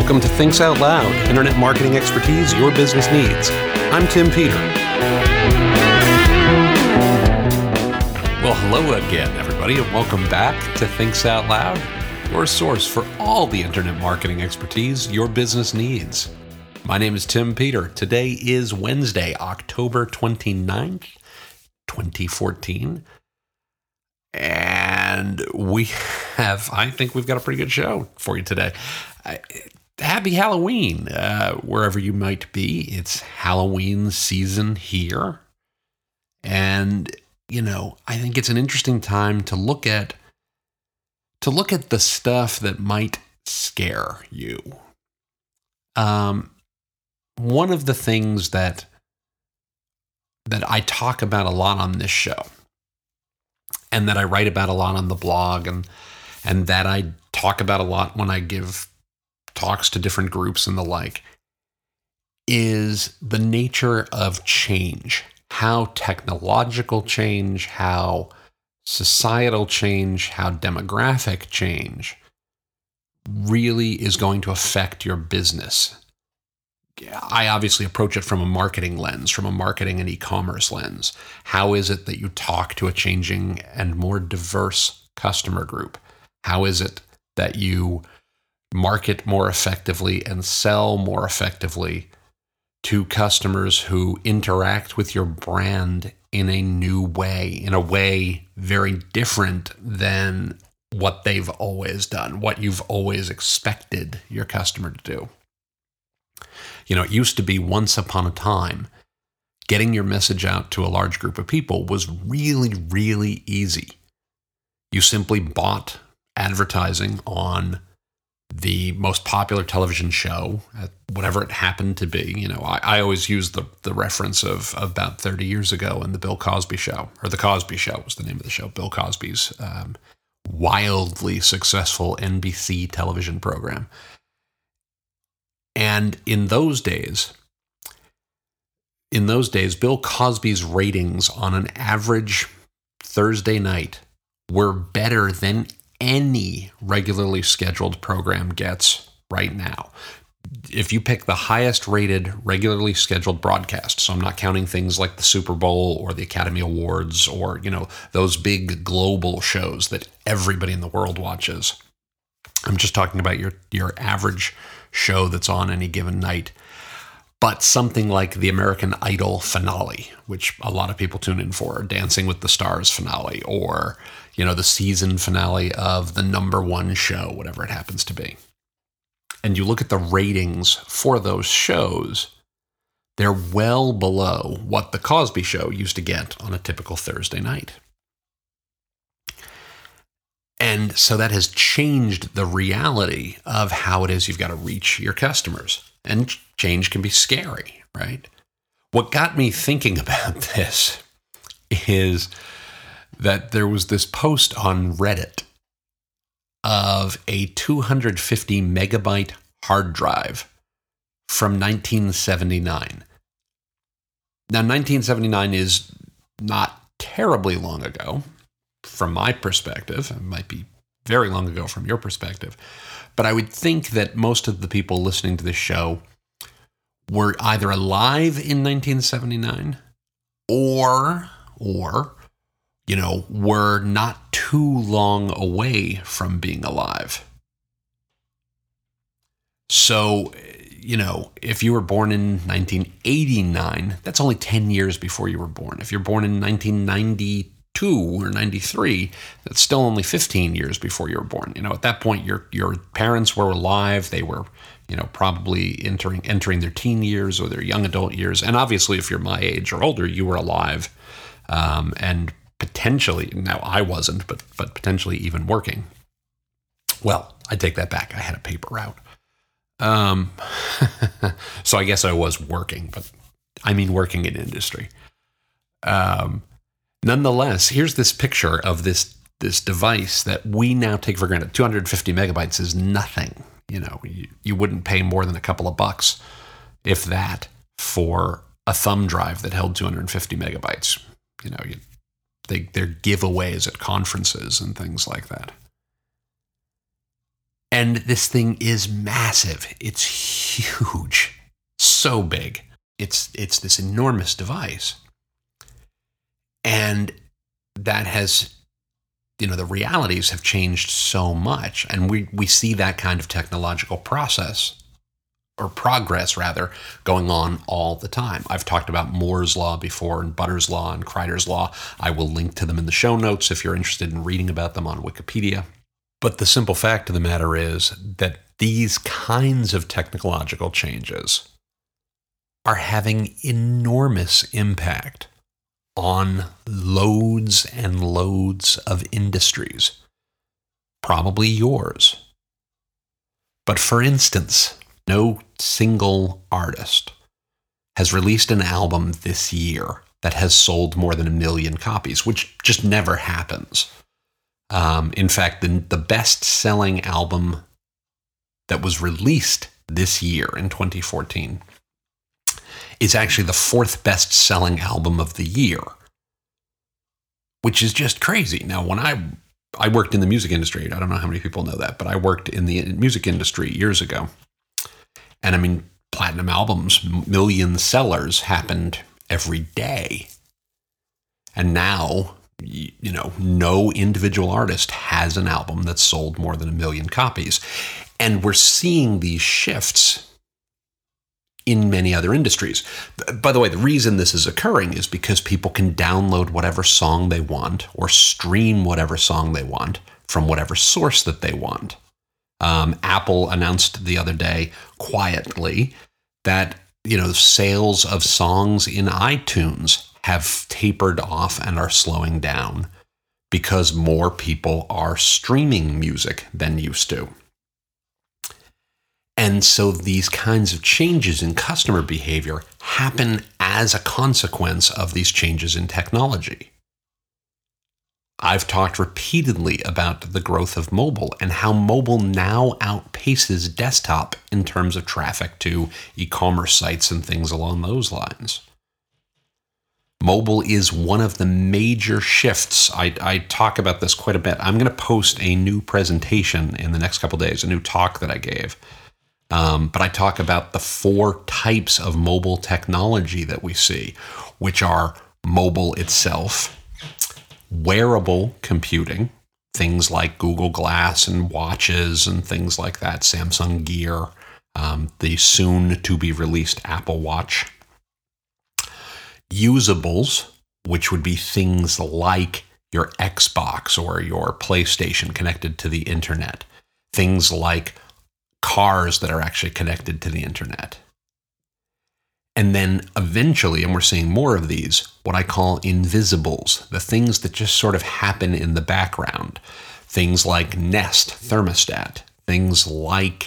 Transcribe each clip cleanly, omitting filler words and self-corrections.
Welcome to Thinks Out Loud, internet marketing expertise your business needs. I'm Tim Peter. Well, hello again, everybody, and welcome back to Thinks Out Loud, your source for all the internet marketing expertise your business needs. My name is Tim Peter. Today is Wednesday, October 29th, 2014. And I think we've got a pretty good show for you today. Happy Halloween, wherever you might be. It's Halloween season here. And, I think it's an interesting time to look at the stuff that might scare you. One of the things that I talk about a lot on this show, and that I write about a lot on the blog, and that I talk about a lot when I give talks to different groups and the like, is the nature of change. How technological change, how societal change, how demographic change really is going to affect your business. I obviously approach it from a marketing lens, from a marketing and e-commerce lens. How is it that you talk to a changing and more diverse customer group? How is it that you market more effectively and sell more effectively to customers who interact with your brand in a new way, in a way very different than what they've always done, what you've always expected your customer to do? It used to be once upon a time, getting your message out to a large group of people was really, really easy. You simply bought advertising on the most popular television show, whatever it happened to be. I always use the reference of about 30 years ago in the Bill Cosby Show, or The Cosby Show was the name of the show, Bill Cosby's wildly successful NBC television program. And in those days, Bill Cosby's ratings on an average Thursday night were better than any regularly scheduled program gets right now. If you pick the highest rated regularly scheduled broadcast, so I'm not counting things like the Super Bowl or the Academy Awards or, those big global shows that everybody in the world watches. I'm just talking about your average show that's on any given night. But something like the American Idol finale, which a lot of people tune in for, Dancing with the Stars finale, or, the season finale of the number one show, whatever it happens to be. And you look at the ratings for those shows, they're well below what the Cosby Show used to get on a typical Thursday night. And so that has changed the reality of how it is you've got to reach your customers. And change can be scary, right? What got me thinking about this is that there was this post on Reddit of a 250 megabyte hard drive from 1979. Now, 1979 is not terribly long ago. From my perspective, it might be very long ago from your perspective, but I would think that most of the people listening to this show were either alive in 1979 or were not too long away from being alive. So, if you were born in 1989, that's only 10 years before you were born. If you're born in 1992 or 93, that's still only 15 years before you were born. At that point, your parents were alive. They were, probably entering their teen years or their young adult years. And obviously, if you're my age or older, you were alive, and potentially, now I wasn't, but potentially even working. Well, I take that back. I had a paper route. So I guess I was working, but I mean working in industry. Nonetheless, here's this picture of this device that we now take for granted. 250 megabytes is nothing. You wouldn't pay more than a couple of bucks, if that, for a thumb drive that held 250 megabytes. They're giveaways at conferences and things like that. And this thing is massive. It's huge. So big. It's this enormous device. And that has, the realities have changed so much. And we see that kind of technological progress, going on all the time. I've talked about Moore's Law before, and Butter's Law and Kreider's Law. I will link to them in the show notes if you're interested in reading about them on Wikipedia. But the simple fact of the matter is that these kinds of technological changes are having enormous impact on loads and loads of industries, probably yours. But for instance, no single artist has released an album this year that has sold more than 1 million copies, which just never happens. In fact, the best-selling album that was released this year in 2014 is actually the 4th best-selling album of the year, which is just crazy. Now, when I worked in the music industry, I don't know how many people know that, but I worked in the music industry years ago. And I mean, platinum albums, million sellers happened every day. And now, no individual artist has an album that's sold more than 1 million copies. And we're seeing these shifts in many other industries. By the way, the reason this is occurring is because people can download whatever song they want or stream whatever song they want from whatever source that they want. Apple announced the other day quietly that, sales of songs in iTunes have tapered off and are slowing down because more people are streaming music than used to. And so these kinds of changes in customer behavior happen as a consequence of these changes in technology. I've talked repeatedly about the growth of mobile and how mobile now outpaces desktop in terms of traffic to e-commerce sites and things along those lines. Mobile is one of the major shifts. I talk about this quite a bit. I'm going to post a new presentation in the next couple of days, a new talk that I gave. But I talk about the 4 types of mobile technology that we see, which are mobile itself, wearable computing, things like Google Glass and watches and things like that, Samsung Gear, the soon-to-be-released Apple Watch. Usables, which would be things like your Xbox or your PlayStation connected to the internet. Things like cars that are actually connected to the internet. And then eventually, and we're seeing more of these, what I call invisibles, the things that just sort of happen in the background. Things like Nest thermostat, things like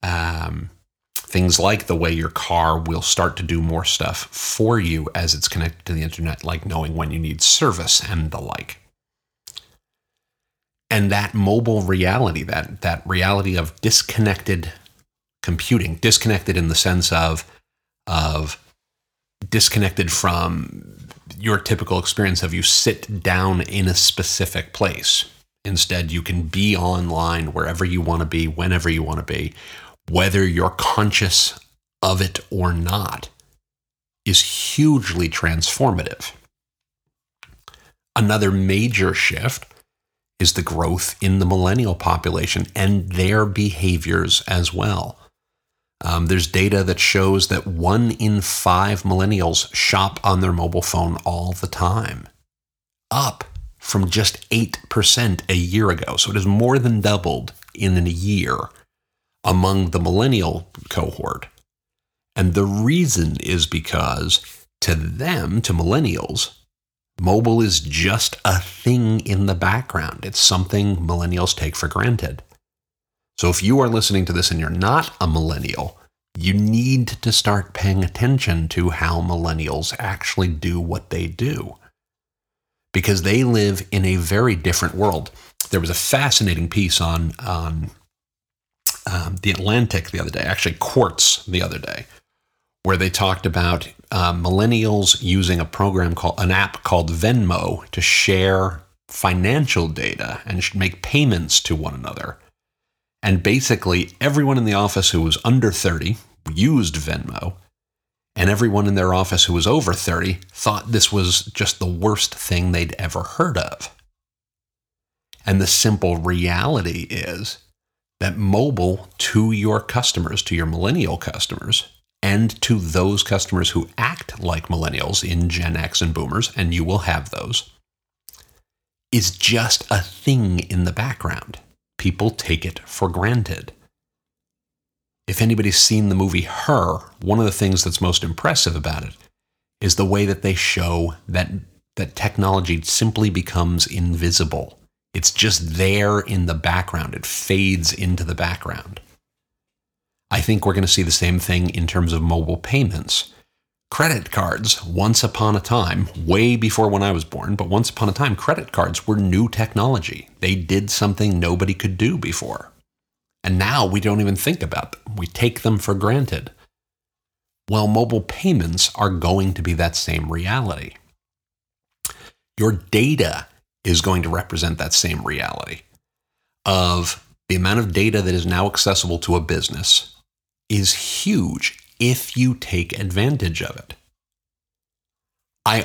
the way your car will start to do more stuff for you as it's connected to the internet, like knowing when you need service and the like. And that mobile reality, that reality of disconnected computing, disconnected in the sense of disconnected from your typical experience of you sit down in a specific place. Instead, you can be online wherever you want to be, whenever you want to be, whether you're conscious of it or not, is hugely transformative. Another major shift is the growth in the millennial population and their behaviors as well. There's data that shows that 1 in 5 millennials shop on their mobile phone all the time, up from just 8% a year ago. So it has more than doubled in a year among the millennial cohort. And the reason is because to them, to millennials, mobile is just a thing in the background. It's something millennials take for granted. So if you are listening to this and you're not a millennial, you need to start paying attention to how millennials actually do what they do. Because they live in a very different world. There was a fascinating piece on The Atlantic the other day, actually Quartz the other day, where they talked about millennials using an app called Venmo to share financial data and make payments to one another. And basically, everyone in the office who was under 30 used Venmo, and everyone in their office who was over 30 thought this was just the worst thing they'd ever heard of. And the simple reality is that mobile to your customers, to your millennial customers, and to those customers who act like millennials in Gen X and boomers, and you will have those, is just a thing in the background. People take it for granted. If anybody's seen the movie Her, one of the things that's most impressive about it is the way that they show that technology simply becomes invisible. It's just there in the background. It fades into the background. I think we're going to see the same thing in terms of mobile payments. Credit cards, once upon a time, way before when I was born, but once upon a time, credit cards were new technology. They did something nobody could do before. And now we don't even think about them. We take them for granted. Well, mobile payments are going to be that same reality. Your data is going to represent that same reality of the amount of data that is now accessible to a business is huge if you take advantage of it. I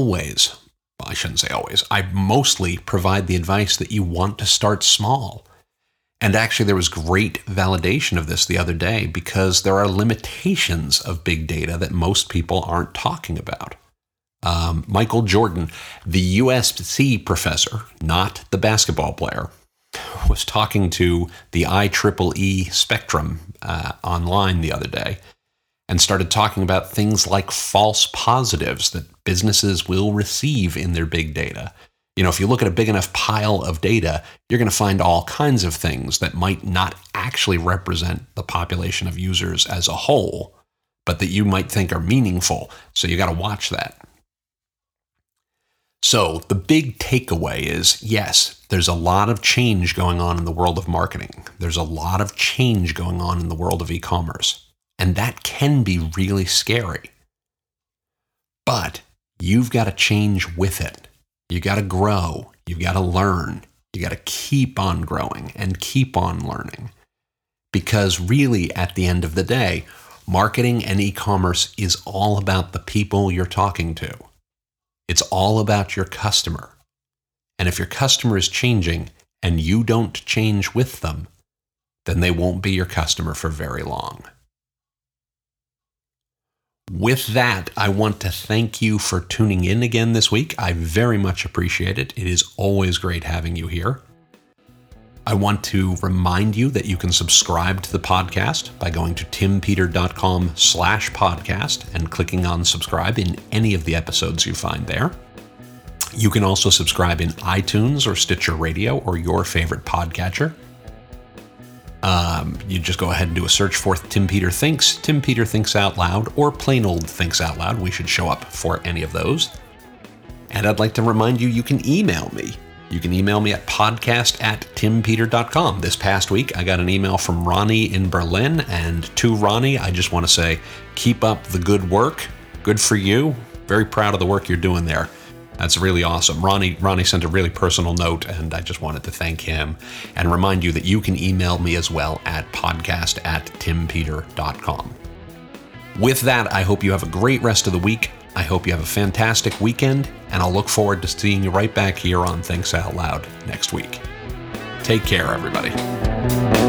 mostly provide the advice that you want to start small. And actually, there was great validation of this the other day because there are limitations of big data that most people aren't talking about. Michael Jordan, the USC professor, not the basketball player, was talking to the IEEE Spectrum online the other day and started talking about things like false positives that businesses will receive in their big data. You know, if you look at a big enough pile of data, you're going to find all kinds of things that might not actually represent the population of users as a whole, but that you might think are meaningful. So you got to watch that. So the big takeaway is, yes, there's a lot of change going on in the world of marketing. There's a lot of change going on in the world of e-commerce. And that can be really scary. But you've got to change with it. You got to grow. You got to learn. You got to keep on growing and keep on learning. Because really, at the end of the day, marketing and e-commerce is all about the people you're talking to. It's all about your customer. And if your customer is changing and you don't change with them, then they won't be your customer for very long. With that, I want to thank you for tuning in again this week. I very much appreciate it. It is always great having you here. I want to remind you that you can subscribe to the podcast by going to timpeter.com/podcast and clicking on subscribe in any of the episodes you find there. You can also subscribe in iTunes or Stitcher Radio or your favorite podcatcher. You just go ahead and do a search for Tim Peter Thinks, Tim Peter Thinks Out Loud, or plain old Thinks Out Loud. We should show up for any of those. And I'd like to remind you, you can email me. You can email me at podcast@timpeter.com. This past week, I got an email from Ronnie in Berlin, and to Ronnie, I just want to say, keep up the good work. Good for you. Very proud of the work you're doing there. That's really awesome. Ronnie sent a really personal note, and I just wanted to thank him and remind you that you can email me as well at podcast@timpeter.com. With that, I hope you have a great rest of the week. I hope you have a fantastic weekend, and I'll look forward to seeing you right back here on Thinks Out Loud next week. Take care, everybody.